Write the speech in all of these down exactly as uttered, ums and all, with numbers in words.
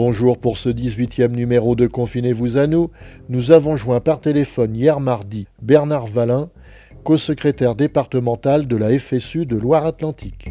Bonjour pour ce dix-huitième numéro de Confinez-vous à nous. Nous avons joint par téléphone hier mardi Bernard Valin, co-secrétaire départemental de la F S U de Loire-Atlantique.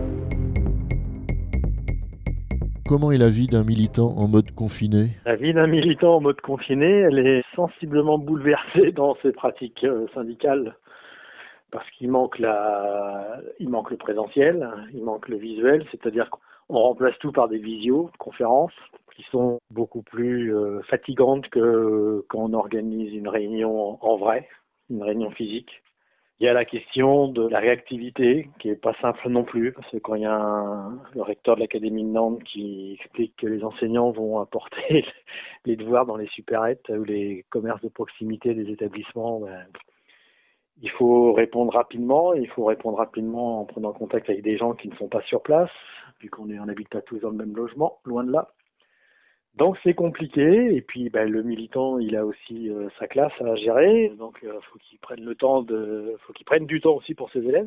Comment est la vie d'un militant en mode confiné ? La vie d'un militant en mode confiné, elle est sensiblement bouleversée dans ses pratiques syndicales parce qu'il manque la, il manque le présentiel, il manque le visuel, c'est-à-dire qu'on remplace tout par des visioconférences qui sont beaucoup plus euh, fatigantes que quand on organise une réunion en vrai, une réunion physique. Il y a la question de la réactivité qui est pas simple non plus, parce que quand il y a un, le recteur de l'Académie de Nantes qui explique que les enseignants vont apporter les devoirs dans les supérettes ou les commerces de proximité des établissements, ben, il faut répondre rapidement, il faut répondre rapidement en prenant contact avec des gens qui ne sont pas sur place, vu qu'on est, on n'habite pas tous dans le même logement, loin de là. Donc c'est compliqué, et puis ben, le militant il a aussi euh, sa classe à gérer, donc il euh, faut qu'il prenne le temps de, faut qu'il prenne du temps aussi pour ses élèves.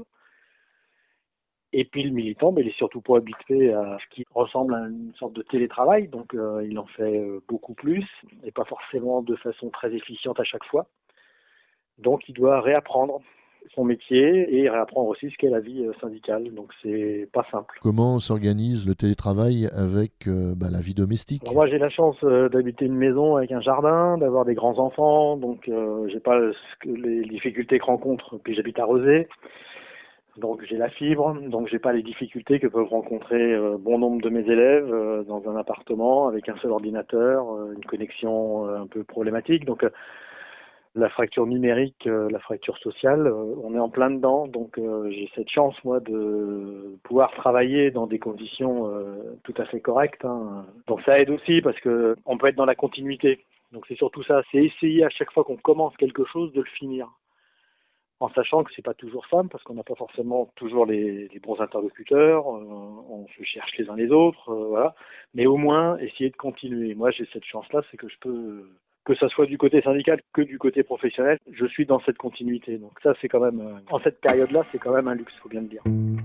Et puis le militant, ben, il est surtout pas habitué à ce qui ressemble à une sorte de télétravail, donc euh, il en fait euh, beaucoup plus, et pas forcément de façon très efficiente à chaque fois. Donc il doit réapprendre son métier et réapprendre aussi ce qu'est la vie syndicale, donc c'est pas simple. Comment s'organise le télétravail avec euh, bah, la vie domestique ? Alors moi j'ai la chance euh, d'habiter une maison avec un jardin, d'avoir des grands enfants, donc euh, j'ai pas ce que les difficultés que rencontre, puis j'habite à Rezé, donc j'ai la fibre, donc j'ai pas les difficultés que peuvent rencontrer euh, bon nombre de mes élèves euh, dans un appartement avec un seul ordinateur, euh, une connexion euh, un peu problématique, donc euh, la fracture numérique, euh, la fracture sociale, euh, on est en plein dedans, donc euh, j'ai cette chance moi de pouvoir travailler dans des conditions euh, tout à fait correctes, hein. Donc ça aide aussi parce que on peut être dans la continuité. Donc c'est surtout ça, c'est essayer à chaque fois qu'on commence quelque chose de le finir, en sachant que c'est pas toujours simple parce qu'on n'a pas forcément toujours les, les bons interlocuteurs, euh, on se cherche les uns les autres, euh, voilà. Mais au moins essayer de continuer. Moi j'ai cette chance-là, c'est que je peux, que ça soit du côté syndical que du côté professionnel, je suis dans cette continuité. Donc ça c'est quand même, euh, en cette période-là, c'est quand même un luxe, faut bien le dire.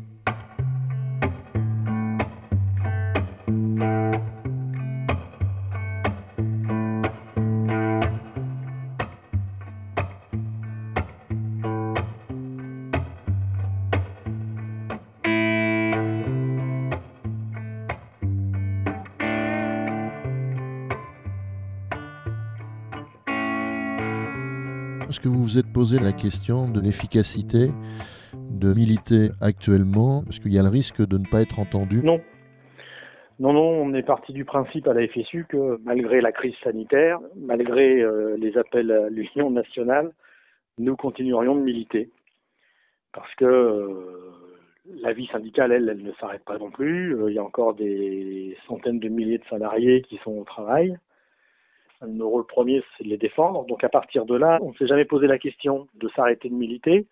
Est-ce que vous vous êtes posé la question de l'efficacité de militer actuellement ? Est-ce qu'il y a le risque de ne pas être entendu ? Non. Non, non, on est parti du principe à la F S U que malgré la crise sanitaire, malgré euh, les appels à l'Union nationale, nous continuerions de militer. Parce que euh, la vie syndicale, elle, elle ne s'arrête pas non plus. Euh, il y a encore des centaines de milliers de salariés qui sont au travail. Notre rôle premier, c'est de les défendre. Donc à partir de là, on ne s'est jamais posé la question de s'arrêter de militer.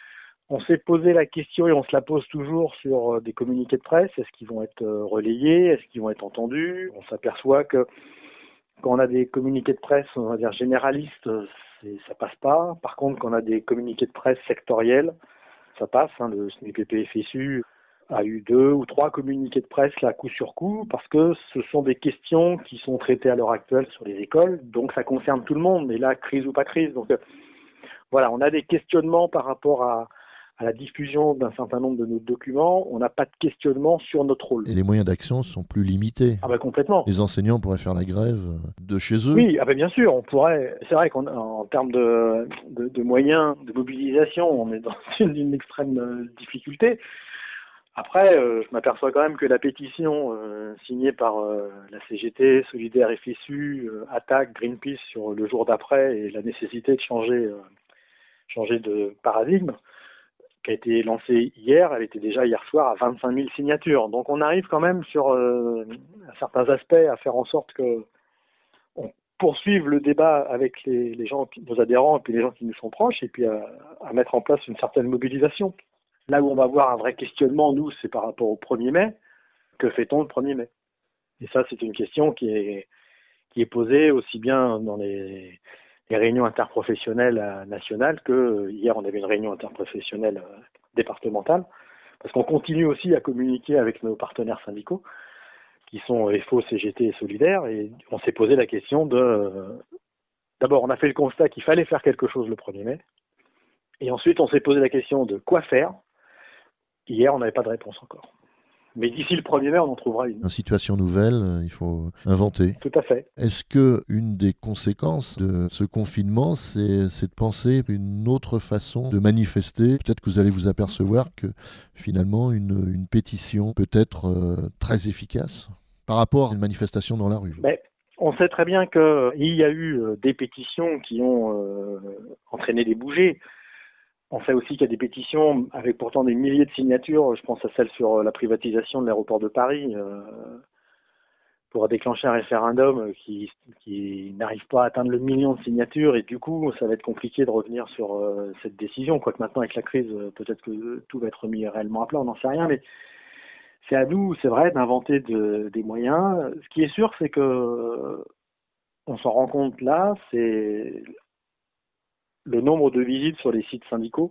On s'est posé la question et on se la pose toujours sur des communiqués de presse. Est-ce qu'ils vont être relayés ? Est-ce qu'ils vont être entendus ? On s'aperçoit que quand on a des communiqués de presse, on va dire généralistes, c'est, ça passe pas. Par contre, quand on a des communiqués de presse sectoriels, ça passe. Hein. Le S N P P F S U a eu deux ou trois communiqués de presse là, coup sur coup, parce que ce sont des questions qui sont traitées à l'heure actuelle sur les écoles, donc ça concerne tout le monde, mais là, crise ou pas crise. Donc euh, voilà, on a des questionnements par rapport à, à la diffusion d'un certain nombre de nos documents, on n'a pas de questionnement sur notre rôle. Et les moyens d'action sont plus limités. Ah bah complètement. Les enseignants pourraient faire la grève de chez eux. Oui, ah bah bien sûr, on pourrait. C'est vrai qu'en en termes de, de, de moyens de mobilisation, on est dans une, une extrême euh, difficulté. Après, euh, je m'aperçois quand même que la pétition euh, signée par euh, la C G T, Solidaire, F S U, euh, Attaque, Greenpeace sur le jour d'après et la nécessité de changer, euh, changer de paradigme, qui a été lancée hier, elle était déjà hier soir à vingt-cinq mille signatures. Donc on arrive quand même sur euh, certains aspects à faire en sorte que on poursuive le débat avec les, les gens, nos adhérents et puis les gens qui nous sont proches, et puis à, à mettre en place une certaine mobilisation. Là où on va avoir un vrai questionnement, nous, c'est par rapport au premier mai. Que fait-on le premier mai ? Et ça, c'est une question qui est, qui est posée aussi bien dans les, les réunions interprofessionnelles nationales que hier, on avait une réunion interprofessionnelle départementale. Parce qu'on continue aussi à communiquer avec nos partenaires syndicaux qui sont F O, C G T et Solidaires, et on s'est posé la question de... Euh, d'abord, on a fait le constat qu'il fallait faire quelque chose le premier mai, et ensuite on s'est posé la question de quoi faire. Hier, on n'avait pas de réponse encore. Mais d'ici le premier mai, on en trouvera une. Une situation nouvelle, il faut inventer. Tout à fait. Est-ce que une des conséquences de ce confinement, c'est, c'est de penser une autre façon de manifester? Peut-être que vous allez vous apercevoir que finalement, une, une pétition peut être euh, très efficace par rapport à une manifestation dans la rue. Mais on sait très bien qu'il y a eu des pétitions qui ont euh, entraîné des bougies. On sait aussi qu'il y a des pétitions avec pourtant des milliers de signatures. Je pense à celle sur la privatisation de l'aéroport de Paris euh, pour déclencher un référendum qui, qui n'arrive pas à atteindre le million de signatures. Et du coup, ça va être compliqué de revenir sur euh, cette décision. Quoique maintenant, avec la crise, peut-être que tout va être mis réellement à plat, on n'en sait rien. Mais c'est à nous, c'est vrai, d'inventer de, des moyens. Ce qui est sûr, c'est que on s'en rend compte là, c'est le nombre de visites sur les sites syndicaux,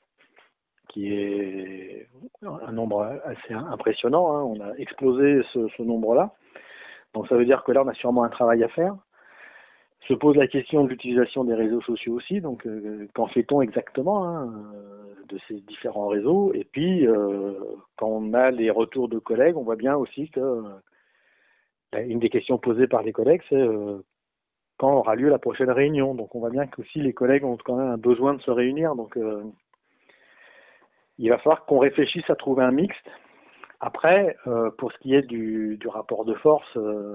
qui est un nombre assez impressionnant. Hein. On a explosé ce, ce nombre-là. Donc ça veut dire que là, on a sûrement un travail à faire. Se pose la question de l'utilisation des réseaux sociaux aussi. Donc euh, qu'en fait-on exactement hein, de ces différents réseaux? Et puis, euh, quand on a les retours de collègues, on voit bien aussi que euh, une des questions posées par les collègues, c'est euh, quand aura lieu la prochaine réunion. Donc on voit bien que aussi les collègues ont quand même un besoin de se réunir. Donc euh, il va falloir qu'on réfléchisse à trouver un mixte. Après, euh, pour ce qui est du, du rapport de force, euh,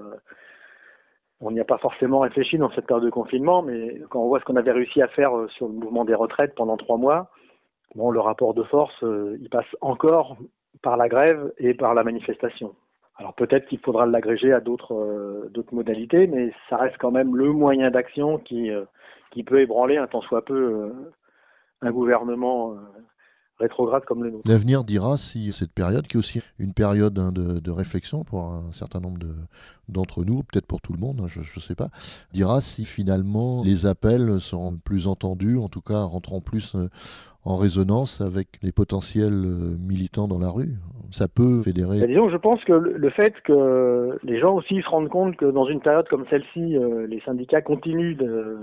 on n'y a pas forcément réfléchi dans cette période de confinement, mais quand on voit ce qu'on avait réussi à faire sur le mouvement des retraites pendant trois mois, bon, le rapport de force, euh, il passe encore par la grève et par la manifestation. Alors peut-être qu'il faudra l'agréger à d'autres, euh, d'autres modalités, mais ça reste quand même le moyen d'action qui, euh, qui peut ébranler un tant soit peu euh, un gouvernement euh, rétrograde comme le nôtre. L'avenir dira si cette période, qui est aussi une période hein, de, de réflexion pour un certain nombre de, d'entre nous, peut-être pour tout le monde, je ne sais pas, dira si finalement les appels seront plus entendus, en tout cas rentreront plus euh, en résonance avec les potentiels euh, militants dans la rue. Ça peut fédérer. Ben, disons, je pense que le, le fait que les gens aussi se rendent compte que dans une période comme celle-ci, euh, les syndicats continuent de...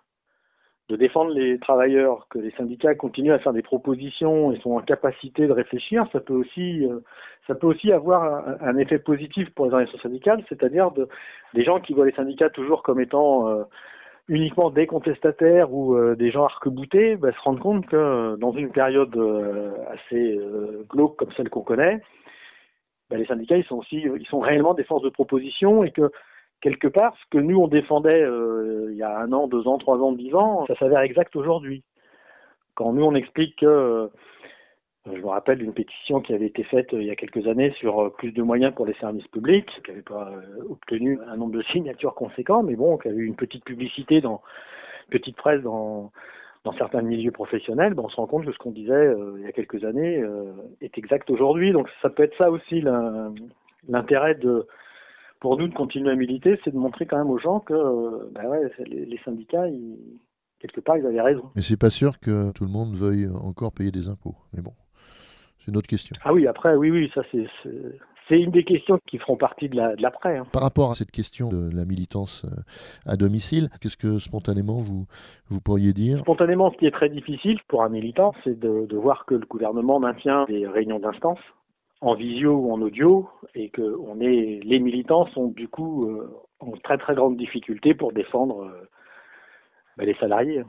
de défendre les travailleurs, que les syndicats continuent à faire des propositions et sont en capacité de réfléchir, ça peut aussi, euh, ça peut aussi avoir un, un effet positif pour les organisations syndicales, c'est-à-dire de, des gens qui voient les syndicats toujours comme étant euh, uniquement des contestataires ou euh, des gens arc-boutés, bah, se rendent compte que euh, dans une période euh, assez euh, glauque comme celle qu'on connaît, bah, les syndicats ils sont aussi, ils sont réellement des forces de proposition et que quelque part, ce que nous, on défendait euh, il y a un an, deux ans, trois ans, dix ans, ça s'avère exact aujourd'hui. Quand nous, on explique que, euh, je me rappelle d'une pétition qui avait été faite euh, il y a quelques années sur euh, plus de moyens pour les services publics, qui n'avait pas euh, obtenu un nombre de signatures conséquent, mais bon, qui avait eu une petite publicité dans petite presse dans, dans certains milieux professionnels, ben on se rend compte que ce qu'on disait euh, il y a quelques années euh, est exact aujourd'hui. Donc ça peut être ça aussi l'intérêt de pour nous de continuer à militer, c'est de montrer quand même aux gens que euh, bah ouais, les, les syndicats, ils, quelque part, ils avaient raison. Mais c'est pas sûr que tout le monde veuille encore payer des impôts. Mais bon, c'est une autre question. Ah oui, après, oui, oui, ça c'est, c'est, c'est une des questions qui feront partie de, la, de l'après. Hein. Par rapport à cette question de la militance à domicile, qu'est-ce que spontanément vous, vous pourriez dire? Spontanément, ce qui est très difficile pour un militant, c'est de, de voir que le gouvernement maintient des réunions d'instance, en visio ou en audio, et que on est, les militants sont du coup euh, en très très grande difficulté pour défendre euh, bah, les salariés.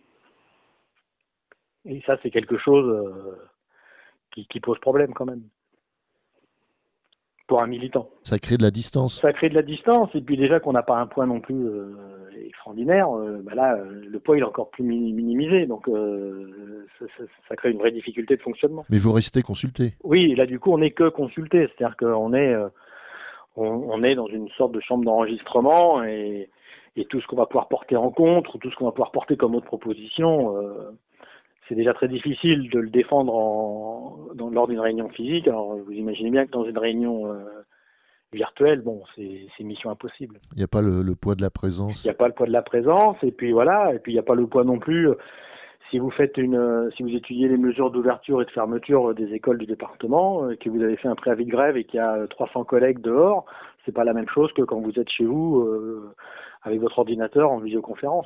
Et ça, c'est quelque chose euh, qui, qui pose problème quand même pour un militant. Ça crée de la distance. Ça crée de la distance, et puis déjà qu'on n'a pas un poids non plus euh, extraordinaire, euh, bah là, euh, le poids il est encore plus minimisé, donc euh, ça, ça, ça crée une vraie difficulté de fonctionnement. Mais vous restez consulté. Oui, là du coup on n'est que consulté, c'est-à-dire qu'on est, euh, on, on est dans une sorte de chambre d'enregistrement, et, et tout ce qu'on va pouvoir porter en contre, tout ce qu'on va pouvoir porter comme autre proposition, euh, c'est déjà très difficile de le défendre en, dans, lors d'une réunion physique. Alors vous imaginez bien que dans une réunion euh, virtuelle, bon, c'est, c'est mission impossible. Il n'y a pas le, le poids de la présence. Il n'y a pas le poids de la présence, et puis voilà, et puis il n'y a pas le poids non plus. Si vous faites une, si vous étudiez les mesures d'ouverture et de fermeture des écoles du département, que vous avez fait un préavis de grève et qu'il y a trois cents collègues dehors, C'est pas la même chose que quand vous êtes chez vous euh, avec votre ordinateur en visioconférence.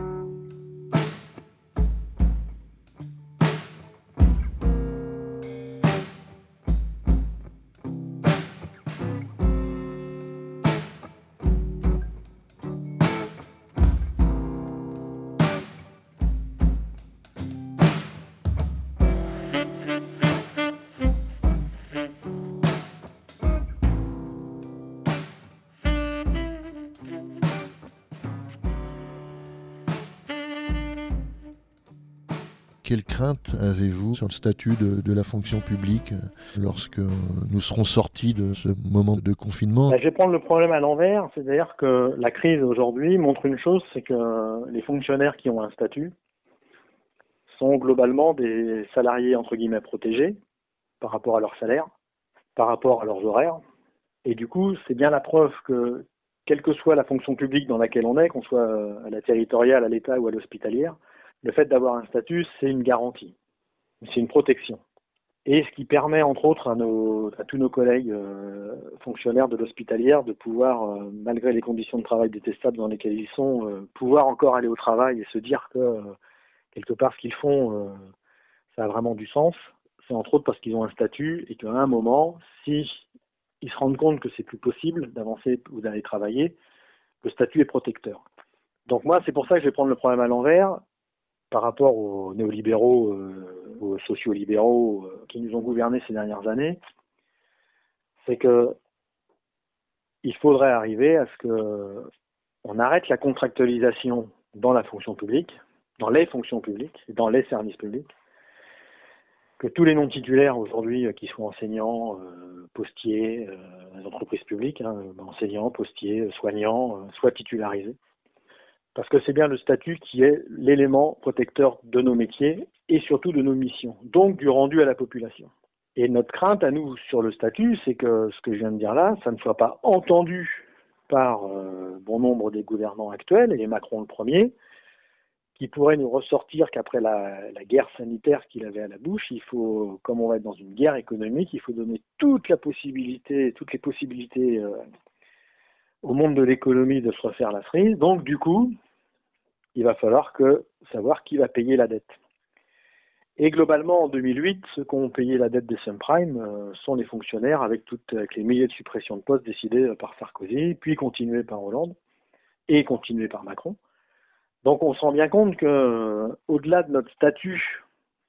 Quelle crainte avez-vous sur le statut de, de la fonction publique lorsque nous serons sortis de ce moment de confinement ? Ben, je vais prendre le problème à l'envers, c'est-à-dire que la crise aujourd'hui montre une chose, c'est que les fonctionnaires qui ont un statut sont globalement des salariés entre guillemets protégés par rapport à leur salaire, par rapport à leurs horaires, et du coup c'est bien la preuve que quelle que soit la fonction publique dans laquelle on est, qu'on soit à la territoriale, à l'État ou à l'hospitalière, le fait d'avoir un statut, c'est une garantie, c'est une protection. Et ce qui permet, entre autres, à, nos, à tous nos collègues euh, fonctionnaires de l'hospitalière de pouvoir, euh, malgré les conditions de travail détestables dans lesquelles ils sont, euh, pouvoir encore aller au travail et se dire que, euh, quelque part, ce qu'ils font, euh, ça a vraiment du sens. C'est entre autres parce qu'ils ont un statut et qu'à un moment, si ils se rendent compte que c'est plus possible d'avancer ou d'aller travailler, le statut est protecteur. Donc moi, c'est pour ça que je vais prendre le problème à l'envers. Par rapport aux néolibéraux, euh, aux sociolibéraux euh, qui nous ont gouvernés ces dernières années, c'est que il faudrait arriver à ce que on arrête la contractualisation dans la fonction publique, dans les fonctions publiques, dans les services publics, que tous les non-titulaires aujourd'hui, qui soient enseignants, euh, postiers, euh, les entreprises publiques, hein, enseignants, postiers, soignants, euh, soient titularisés. Parce que c'est bien le statut qui est l'élément protecteur de nos métiers et surtout de nos missions, donc du rendu à la population. Et notre crainte à nous sur le statut, c'est que ce que je viens de dire là, ça ne soit pas entendu par euh, bon nombre des gouvernants actuels, et Macron le premier, qui pourrait nous ressortir qu'après la, la guerre sanitaire qu'il avait à la bouche, il faut, comme on va être dans une guerre économique, il faut donner toute la possibilité, toutes les possibilités euh, au monde de l'économie de se refaire la cerise. Donc du coup, il va falloir que, savoir qui va payer la dette. Et globalement, en deux mille huit, ceux qui ont payé la dette des subprimes euh, sont les fonctionnaires avec, toutes, avec les milliers de suppressions de postes décidées par Sarkozy, puis continuées par Hollande et continuées par Macron. Donc on se rend bien compte que, euh, au-delà de notre statut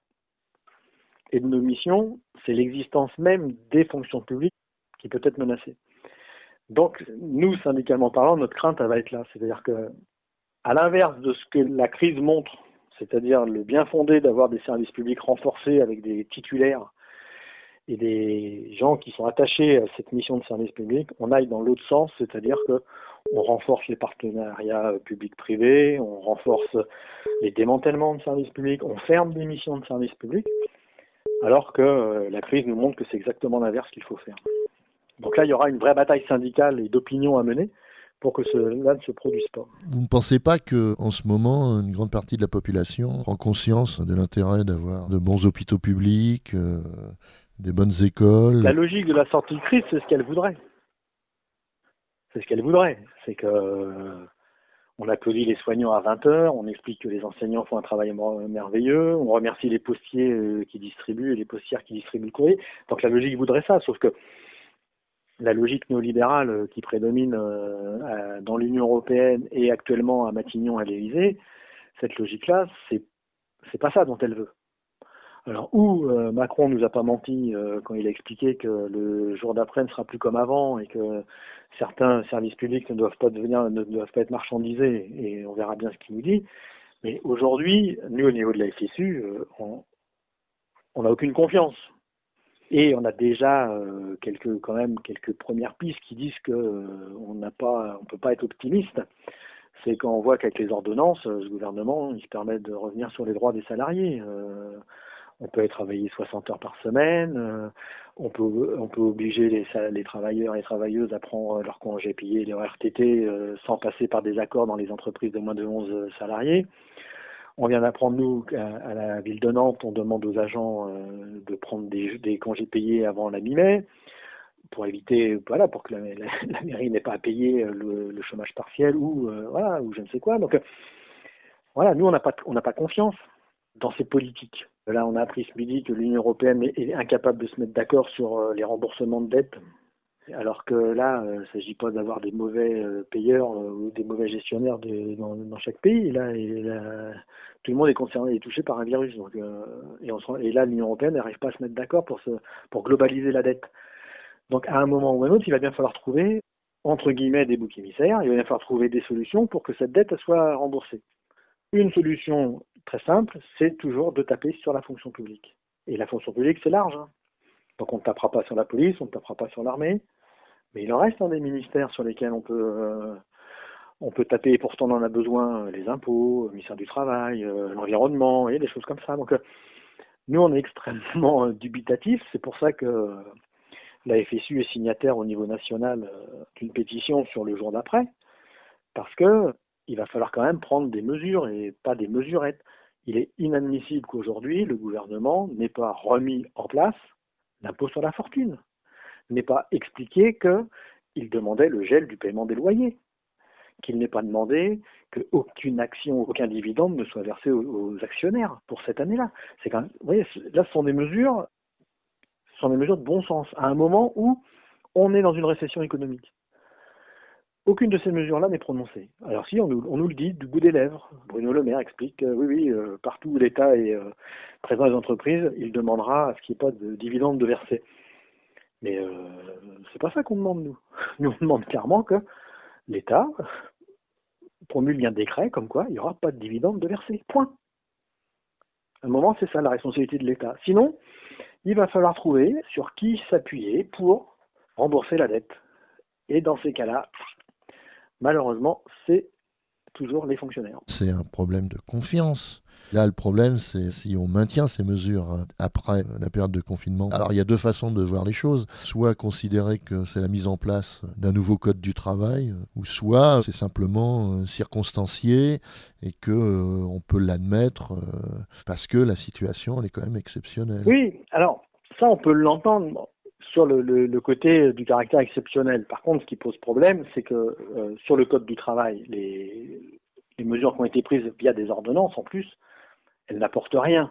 et de nos missions, c'est l'existence même des fonctions publiques qui peut être menacée. Donc, nous, syndicalement parlant, notre crainte, elle va être là. C'est-à-dire que, à l'inverse de ce que la crise montre, c'est-à-dire le bien fondé d'avoir des services publics renforcés avec des titulaires et des gens qui sont attachés à cette mission de service public, on aille dans l'autre sens, c'est-à-dire qu'on renforce les partenariats publics-privés, on renforce les démantèlements de services publics, on ferme des missions de service public, alors que la crise nous montre que c'est exactement l'inverse qu'il faut faire. Donc là, il y aura une vraie bataille syndicale et d'opinion à mener pour que cela ne se produise pas. Vous ne pensez pas qu'en ce moment, une grande partie de la population prend conscience de l'intérêt d'avoir de bons hôpitaux publics, euh, des bonnes écoles ? La logique de la sortie de crise, c'est ce qu'elle voudrait. C'est ce qu'elle voudrait. C'est que euh, on applaudit les soignants à vingt heures, on explique que les enseignants font un travail merveilleux, on remercie les postiers euh, qui distribuent et les postières qui distribuent le courrier. Donc la logique voudrait ça, sauf que la logique néolibérale qui prédomine euh, dans l'Union européenne et actuellement à Matignon à l'Élysée, cette logique-là, c'est c'est pas ça dont elle veut. Alors, où euh, Macron nous a pas menti euh, quand il a expliqué que le jour d'après ne sera plus comme avant et que certains services publics ne doivent pas devenir, ne doivent pas être marchandisés, et on verra bien ce qu'il nous dit. Mais aujourd'hui, nous au niveau de la F S U, euh, on n'a aucune confiance. Et on a déjà euh, quelques, quand même quelques premières pistes qui disent que euh, on n'a pas, on peut pas être optimiste. C'est quand on voit qu'avec les ordonnances, ce gouvernement, il se permet de revenir sur les droits des salariés. Euh, on peut travailler soixante heures par semaine. Euh, on peut, on peut obliger les, les travailleurs et les travailleuses à prendre leur congé payé, les R T T, euh, sans passer par des accords dans les entreprises de moins de onze salariés. On vient d'apprendre, nous, à la ville de Nantes, on demande aux agents euh, de prendre des, des congés payés avant la mi-mai. pour éviter, voilà, pour que la, la, la mairie n'ait pas à payer le, le chômage partiel ou euh, voilà, ou je ne sais quoi. Donc euh, voilà, nous on n'a pas on n'a pas confiance dans ces politiques. Là, on a appris ce midi que l'Union européenne est, est incapable de se mettre d'accord sur euh, les remboursements de dettes. Alors que là, il ne s'agit pas d'avoir des mauvais euh, payeurs euh, ou des mauvais gestionnaires de, dans, dans chaque pays. Là, et là, tout le monde est concerné et touché par un virus. Donc, euh, et, on se, et là, l'Union européenne n'arrive pas à se mettre d'accord pour, se, pour globaliser la dette. Donc, à un moment ou à un autre, il va bien falloir trouver, entre guillemets, des boucs émissaires. Il va bien falloir trouver des solutions pour que cette dette soit remboursée. Une solution très simple, c'est toujours de taper sur la fonction publique. Et la fonction publique, c'est large. Hein. Donc on ne tapera pas sur la police, on ne tapera pas sur l'armée, mais il en reste hein, des ministères sur lesquels on peut, euh, on peut taper, et pourtant on en a besoin, euh, les impôts, le ministère du Travail, euh, l'environnement, et des choses comme ça. Donc euh, nous on est extrêmement euh, dubitatifs, c'est pour ça que euh, la F S U est signataire au niveau national euh, d'une pétition sur le jour d'après, parce que il va falloir quand même prendre des mesures et pas des mesurettes. Il est inadmissible qu'aujourd'hui le gouvernement n'ait pas remis en place l'impôt sur la fortune, n'ait pas expliqué qu'il demandait le gel du paiement des loyers, qu'il n'ait pas demandé qu'aucune action, aucun dividende ne soit versé aux, aux actionnaires pour cette année-là. C'est quand même, vous voyez, là, ce sont des mesures, ce sont des mesures de bon sens, à un moment où on est dans une récession économique. Aucune de ces mesures-là n'est prononcée. Alors si, on nous, on nous le dit du bout des lèvres. Bruno Le Maire explique que oui, oui, euh, partout où l'État est euh, présent dans les entreprises, il demandera à ce qu'il n'y ait pas de dividendes de versés. Mais euh, c'est pas ça qu'on demande, nous. Nous, on demande clairement que l'État promulgue un décret comme quoi il n'y aura pas de dividendes de versés. Point. À un moment, c'est ça la responsabilité de l'État. Sinon, il va falloir trouver sur qui s'appuyer pour rembourser la dette. Et dans ces cas-là, malheureusement, c'est toujours les fonctionnaires. C'est un problème de confiance. Là, le problème, c'est si on maintient ces mesures après la période de confinement. Alors, il y a deux façons de voir les choses. Soit considérer que c'est la mise en place d'un nouveau code du travail, ou soit c'est simplement circonstancié et que euh, on peut l'admettre euh, parce que la situation, elle est quand même exceptionnelle. Oui, alors, ça, on peut l'entendre sur le, le, le côté du caractère exceptionnel. Par contre, ce qui pose problème, c'est que euh, sur le code du travail, les, les mesures qui ont été prises via des ordonnances, en plus, elles n'apportent rien.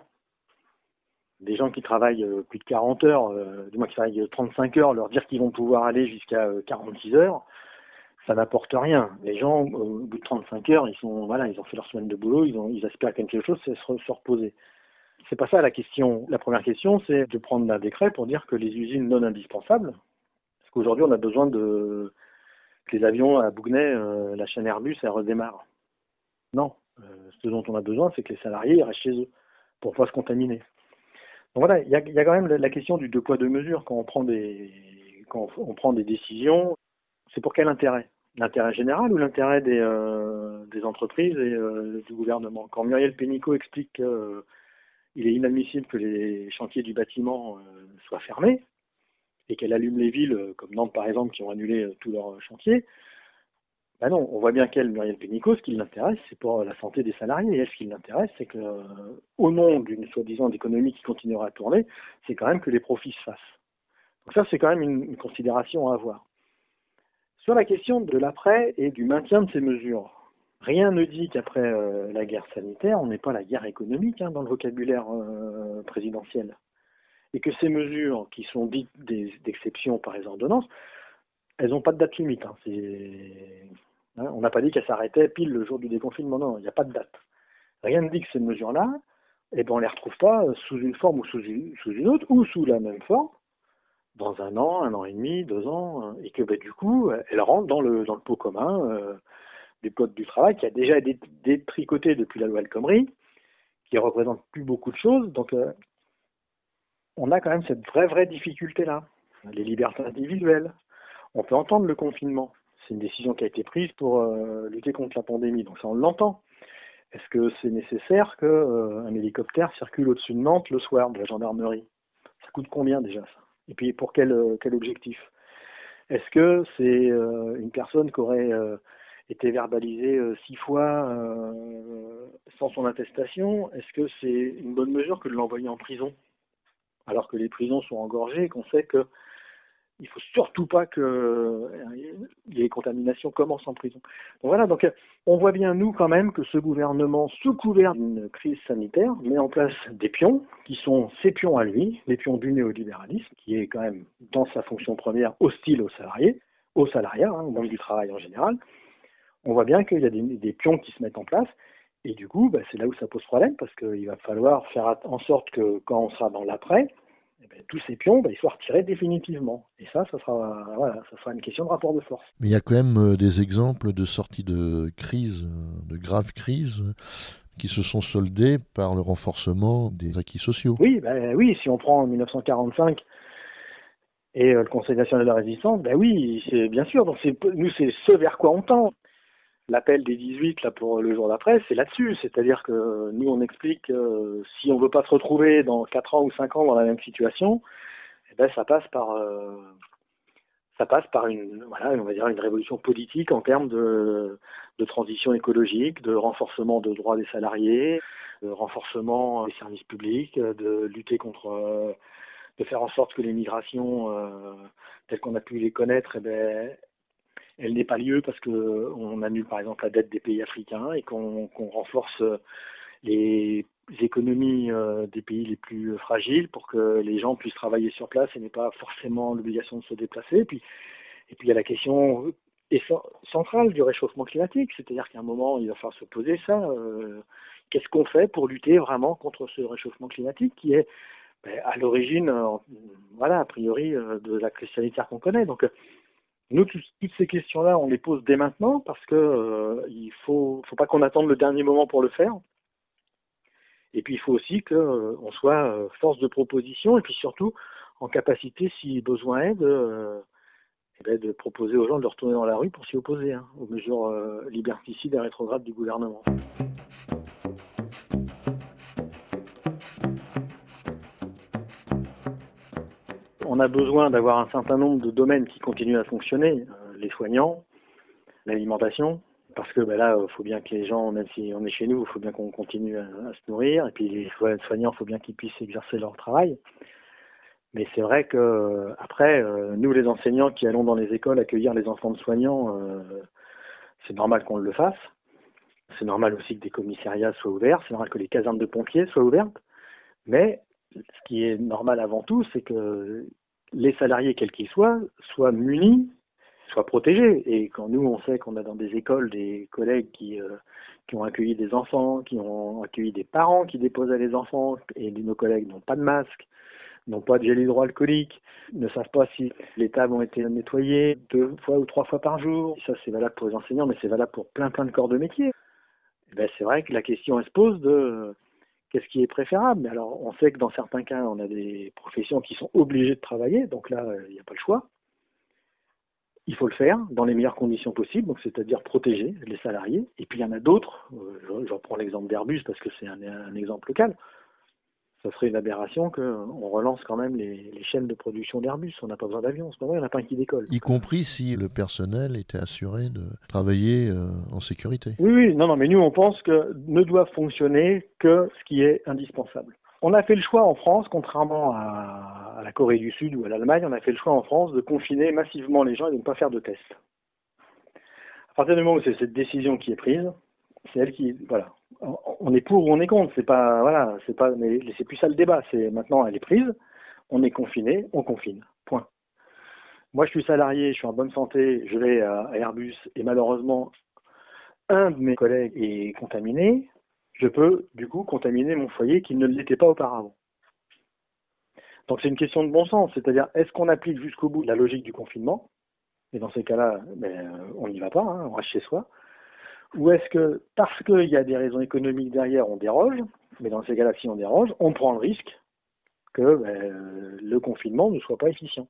Des gens qui travaillent euh, plus de quarante heures, euh, du moins qui travaillent trente-cinq heures, leur dire qu'ils vont pouvoir aller jusqu'à euh, quarante-six heures, ça n'apporte rien. Les gens, euh, au bout de trente-cinq heures, ils sont, voilà, ils ont fait leur semaine de boulot, ils, ont, ils aspirent à quelque chose, c'est se, se reposer. C'est pas ça la question. La première question, c'est de prendre un décret pour dire que les usines non indispensables, parce qu'aujourd'hui on a besoin de que les avions à Bougnay, euh, la chaîne Airbus, elle redémarre. Non, euh, ce dont on a besoin, c'est que les salariés restent chez eux pour pas se contaminer. Donc voilà, il y a, y a quand même la, la question du deux poids deux mesures quand on prend des quand on prend des décisions. C'est pour quel intérêt? L'intérêt général ou l'intérêt des, euh, des entreprises et euh, du gouvernement? Quand Muriel Pénicaud explique qu'il euh, est inadmissible que les chantiers du bâtiment euh, soient fermés et qu'elle allume les villes, euh, comme Nantes par exemple, qui ont annulé euh, tous leurs chantiers, ben non, on voit bien qu'elle, Muriel Pénicaud, ce qui l'intéresse, c'est pour la santé des salariés. Et elle, ce qui l'intéresse, c'est que, euh, au nom d'une soi-disant économie qui continuera à tourner, c'est quand même que les profits se fassent. Donc ça, c'est quand même une, une considération à avoir. Sur la question de l'après et du maintien de ces mesures, rien ne dit qu'après euh, la guerre sanitaire, on n'est pas la guerre économique hein, dans le vocabulaire euh, présidentiel. Et que ces mesures qui sont dites des, d'exception par les ordonnances, elles n'ont pas de date limite. Hein. C'est... Hein, on n'a pas dit qu'elles s'arrêtaient pile le jour du déconfinement, non, il n'y a pas de date. Rien ne dit que ces mesures-là, eh ben, on ne les retrouve pas sous une forme ou sous une, sous une autre, ou sous la même forme, dans un an, un an et demi, deux ans, et que ben, du coup, elles rentrent dans le, dans le pot commun euh, du code du travail qui a déjà été détricoté depuis la loi El Khomri, qui ne représente plus beaucoup de choses. Donc, euh, on a quand même cette vraie, vraie difficulté-là. Les libertés individuelles. On peut entendre le confinement. C'est une décision qui a été prise pour euh, lutter contre la pandémie. Donc ça, on l'entend. Est-ce que c'est nécessaire qu'un euh, hélicoptère circule au-dessus de Nantes le soir de la gendarmerie? Ça coûte combien déjà ça? Et puis pour quel, euh, quel objectif? Est-ce que c'est euh, une personne qui aurait euh, été verbalisée euh, six fois euh, sans son attestation? Est-ce que c'est une bonne mesure que de l'envoyer en prison? Alors que les prisons sont engorgées et qu'on sait que Il ne faut surtout pas que euh, les contaminations commencent en prison. Donc voilà, donc on voit bien, nous, quand même, que ce gouvernement, sous couvert d'une crise sanitaire, met en place des pions, qui sont ses pions à lui, les pions du néolibéralisme, qui est quand même, dans sa fonction première, hostile aux salariés, aux salariats, hein, au monde du travail en général. On voit bien qu'il y a des, des pions qui se mettent en place, et du coup, bah, c'est là où ça pose problème, parce qu'il va falloir faire en sorte que, quand on sera dans l'après, eh bien, tous ces pions, ben, ils soient retirés définitivement. Et ça, ça sera, voilà, ça sera une question de rapport de force. Mais il y a quand même euh, des exemples de sorties de crise, euh, de graves crises, euh, qui se sont soldées par le renforcement des acquis sociaux. Oui, ben, oui, si on prend en mille neuf cent quarante-cinq et euh, le Conseil national de la résistance, ben oui, c'est bien sûr. Donc c'est, nous, c'est ce vers quoi on tend. L'appel des dix-huit là, pour le jour d'après, c'est là-dessus. C'est-à-dire que nous, on explique que euh, si on ne veut pas se retrouver dans quatre ans ou cinq ans dans la même situation, eh ben, ça passe par... Euh, ça passe par une, voilà, on va dire une révolution politique en termes de, de transition écologique, de renforcement de droits des salariés, de renforcement des services publics, de lutter contre, de faire en sorte que les migrations euh, telles qu'on a pu les connaître, eh ben, elles n'aient pas lieu parce qu'on annule par exemple la dette des pays africains et qu'on, qu'on renforce les économies euh, des pays les plus fragiles pour que les gens puissent travailler sur place et n'aient pas forcément l'obligation de se déplacer. Et puis, et puis il y a la question centrale du réchauffement climatique, c'est-à-dire qu'à un moment, il va falloir se poser ça. Euh, qu'est-ce qu'on fait pour lutter vraiment contre ce réchauffement climatique qui est ben, à l'origine, euh, voilà, a priori, euh, de la crise sanitaire qu'on connaît. Donc, nous, toutes ces questions-là, on les pose dès maintenant parce que euh, il faut, faut pas qu'on attende le dernier moment pour le faire. Et puis, il faut aussi qu'on euh, soit euh, force de proposition et puis surtout en capacité, si besoin est, de, euh, eh bien, de proposer aux gens de retourner dans la rue pour s'y opposer hein, aux mesures euh, liberticides et rétrogrades du gouvernement. On a besoin d'avoir un certain nombre de domaines qui continuent à fonctionner, euh, les soignants, l'alimentation, parce que ben là, il faut bien que les gens, même si on est chez nous, il faut bien qu'on continue à, à se nourrir, et puis les soignants, il faut bien qu'ils puissent exercer leur travail. Mais c'est vrai que euh, après, euh, nous les enseignants qui allons dans les écoles accueillir les enfants de soignants, euh, c'est normal qu'on le fasse. C'est normal aussi que des commissariats soient ouverts, c'est normal que les casernes de pompiers soient ouvertes. Mais ce qui est normal avant tout, c'est que les salariés, quels qu'ils soient, soient munis, soient protégés. Et quand nous, on sait qu'on a dans des écoles des collègues qui, euh, qui ont accueilli des enfants, qui ont accueilli des parents qui déposaient les enfants, et nos collègues n'ont pas de masque, n'ont pas de gel hydroalcoolique, ne savent pas si les tables ont été nettoyées deux fois ou trois fois par jour. Ça, c'est valable pour les enseignants, mais c'est valable pour plein plein de corps de métier. Et ben, c'est vrai que la question elle se pose de qu'est-ce qui est préférable. Mais alors, on sait que dans certains cas, on a des professions qui sont obligées de travailler, donc là, il n'y a pas le choix. Il faut le faire dans les meilleures conditions possibles, donc c'est-à-dire protéger les salariés. Et puis il y en a d'autres, euh, je reprends l'exemple d'Airbus parce que c'est un, un exemple local. Ça serait une aberration qu'on relance quand même les, les chaînes de production d'Airbus. On n'a pas besoin d'avions, en ce moment, il n'y en a pas un qui décolle. Y compris si le personnel était assuré de travailler euh, en sécurité. Oui, oui, non, non, mais nous on pense que ne doivent fonctionner que ce qui est indispensable. On a fait le choix en France, contrairement à, à la Corée du Sud ou à l'Allemagne, on a fait le choix en France de confiner massivement les gens et de ne pas faire de tests. À partir du moment où c'est cette décision qui est prise, c'est elle qui, voilà, on est pour ou on est contre, c'est pas, voilà, c'est pas, mais c'est plus ça le débat. C'est maintenant elle est prise, on est confiné, on confine. Point. Moi, je suis salarié, je suis en bonne santé, je vais à Airbus et malheureusement un de mes collègues est contaminé. Je peux du coup contaminer mon foyer qui ne l'était pas auparavant. Donc c'est une question de bon sens, c'est-à-dire est-ce qu'on applique jusqu'au bout la logique du confinement, et dans ces cas-là, ben, on n'y va pas, hein, on reste chez soi, ou est-ce que parce qu'il y a des raisons économiques derrière, on déroge, mais dans ces cas-là, si on déroge, on prend le risque que ben, le confinement ne soit pas efficient.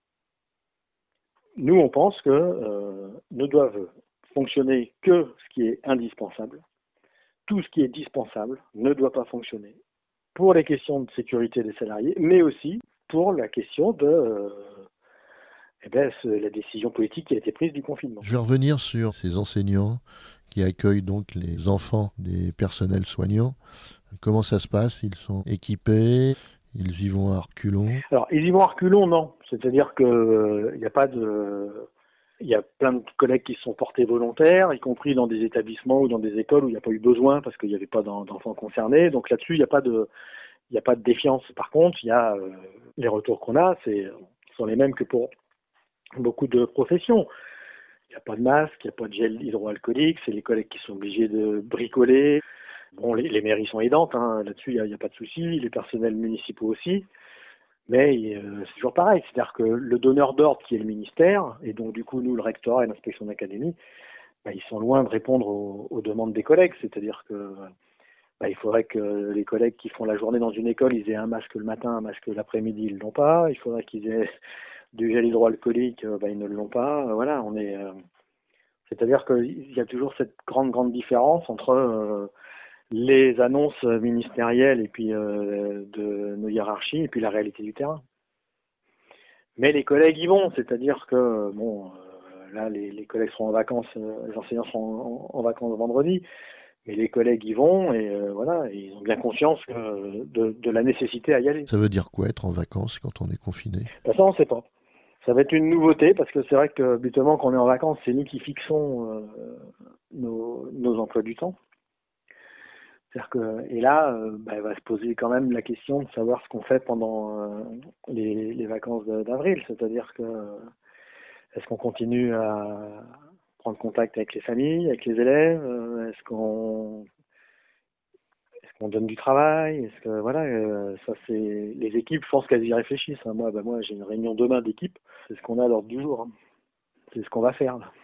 Nous, on pense que euh, ne doivent fonctionner que ce qui est indispensable. Tout ce qui est dispensable ne doit pas fonctionner pour les questions de sécurité des salariés, mais aussi pour la question de euh, eh bien, la décision politique qui a été prise du confinement. Je vais revenir sur ces enseignants qui accueillent donc les enfants des personnels soignants. Comment ça se passe? Ils sont équipés? Ils y vont à reculons. Alors, ils y vont à reculons, non. C'est-à-dire qu'il n'y a pas de... Il y a plein de collègues qui se sont portés volontaires, y compris dans des établissements ou dans des écoles où il n'y a pas eu besoin parce qu'il n'y avait pas d'enfants concernés. Donc là-dessus, il n'y a pas de, il n'y a pas de défiance. Par contre, il y a euh, les retours qu'on a, c'est sont les mêmes que pour beaucoup de professions. Il n'y a pas de masque, il n'y a pas de gel hydroalcoolique, c'est les collègues qui sont obligés de bricoler. Bon, les, les mairies sont aidantes, hein, là-dessus, il n'y a, a pas de souci, les personnels municipaux aussi. Mais euh, c'est toujours pareil, c'est-à-dire que le donneur d'ordre qui est le ministère, et donc du coup nous, le rectorat et l'inspection d'académie, bah, ils sont loin de répondre aux, aux demandes des collègues. C'est-à-dire que bah, il faudrait que les collègues qui font la journée dans une école, ils aient un masque le matin, un masque l'après-midi, ils ne l'ont pas. Il faudrait qu'ils aient du gel hydroalcoolique, bah, ils ne l'ont pas. Voilà, on est. Euh... C'est-à-dire qu'il y a toujours cette grande, grande différence entre euh, les annonces ministérielles et puis euh, de nos hiérarchies et puis la réalité du terrain. Mais les collègues y vont, c'est-à-dire que bon, euh, là les, les collègues seront en vacances, euh, les enseignants seront en, en vacances vendredi, mais les collègues y vont et euh, voilà, et ils ont bien conscience euh, de, de la nécessité à y aller. Ça veut dire quoi être en vacances quand on est confiné? Ben, ça on ne sait pas. Ça va être une nouveauté parce que c'est vrai que habituellement quand on est en vacances, c'est nous qui fixons euh, nos, nos emplois du temps. C'est-à-dire que, et là, euh, bah, il va se poser quand même la question de savoir ce qu'on fait pendant euh, les, les vacances d'avril. C'est-à-dire que est-ce qu'on continue à prendre contact avec les familles, avec les élèves, euh, est-ce qu'on est-ce qu'on donne du travail, est-ce que voilà, euh, ça c'est les équipes, je pense qu'elles y réfléchissent. Hein. Moi, bah, moi j'ai une réunion demain d'équipe, c'est ce qu'on a à l'ordre du jour. Hein. C'est ce qu'on va faire là.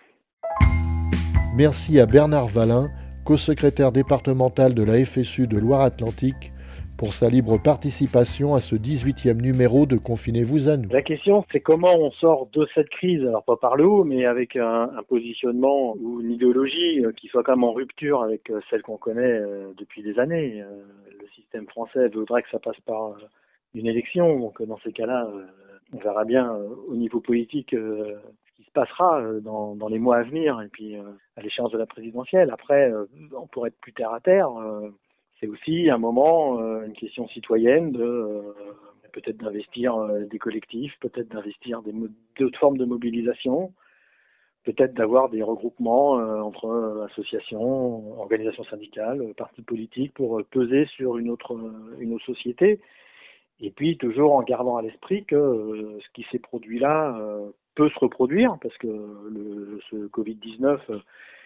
Merci à Bernard Valin, co-secrétaire départemental de la F S U de Loire-Atlantique, pour sa libre participation à ce dix-huitième numéro de Confinez-vous à nous. La question, c'est comment on sort de cette crise, alors pas par le haut, mais avec un, un positionnement ou une idéologie qui soit quand même en rupture avec celle qu'on connaît depuis des années. Le système français voudrait que ça passe par une élection, donc dans ces cas-là, on verra bien au niveau politique ce qui se passera dans, dans les mois à venir, et puis à l'échéance de la présidentielle. Après, on pourrait être plus terre à terre. C'est aussi un moment, euh, une question citoyenne, de euh, peut-être d'investir euh, des collectifs, peut-être d'investir des mo- d'autres formes de mobilisation, peut-être d'avoir des regroupements euh, entre euh, associations, organisations syndicales, euh, partis politiques pour euh, peser sur une autre, euh, une autre société. Et puis toujours en gardant à l'esprit que euh, ce qui s'est produit là euh, peut se reproduire, parce que le, ce covid dix-neuf... Euh,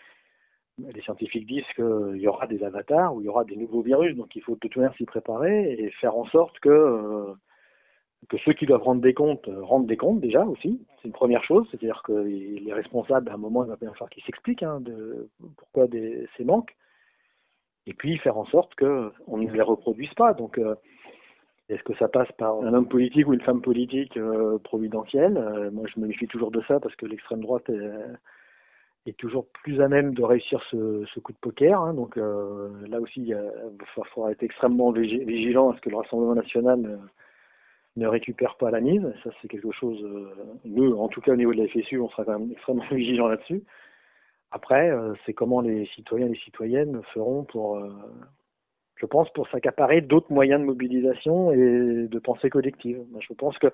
les scientifiques disent qu'il y aura des avatars ou il y aura des nouveaux virus, donc il faut de toute manière s'y préparer et faire en sorte que, euh, que ceux qui doivent rendre des comptes rendent des comptes déjà aussi. C'est une première chose, c'est-à-dire que les responsables, à un moment, il va bien falloir qu'ils s'expliquent hein, de pourquoi des, ces manques, et puis faire en sorte qu'on ne les reproduise pas. Donc, euh, est-ce que ça passe par un homme politique ou une femme politique euh, providentielle euh, Moi, je me méfie toujours de ça parce que l'extrême droite est... est toujours plus à même de réussir ce, ce coup de poker. Hein. Donc euh, là aussi, il va falloir être extrêmement vigilant à ce que le Rassemblement national ne, ne récupère pas la mise. Ça, c'est quelque chose, euh, nous, en tout cas au niveau de la F S U, on sera quand même extrêmement vigilant là-dessus. Après, euh, c'est comment les citoyens et les citoyennes feront pour, euh, je pense, pour s'accaparer d'autres moyens de mobilisation et de pensée collective. Je pense que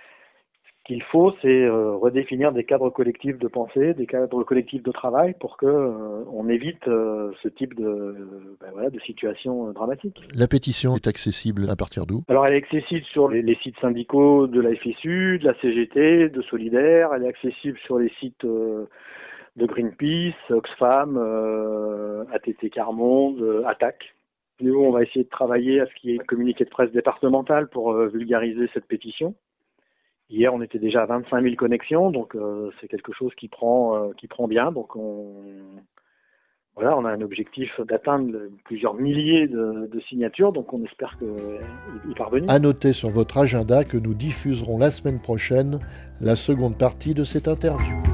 Ce qu'il faut, c'est euh, redéfinir des cadres collectifs de pensée, des cadres collectifs de travail pour que euh, on évite euh, ce type de, euh, ben voilà, de situation euh, dramatique. La pétition est accessible à partir d'où? Alors elle est accessible sur les, les sites syndicaux de la F S U, de la C G T, de Solidaire. Elle est accessible sur les sites euh, de Greenpeace, Oxfam, euh, A T T Carmonde, euh, Attaque. Nous, on va essayer de travailler à ce qu'il y ait un communiqué de presse départemental pour euh, vulgariser cette pétition. Hier, on était déjà à vingt-cinq mille connexions, donc euh, c'est quelque chose qui prend euh, qui prend bien. Donc on voilà, on a un objectif d'atteindre plusieurs milliers de, de signatures, donc on espère y parvenir. À noter sur votre agenda que nous diffuserons la semaine prochaine la seconde partie de cette interview.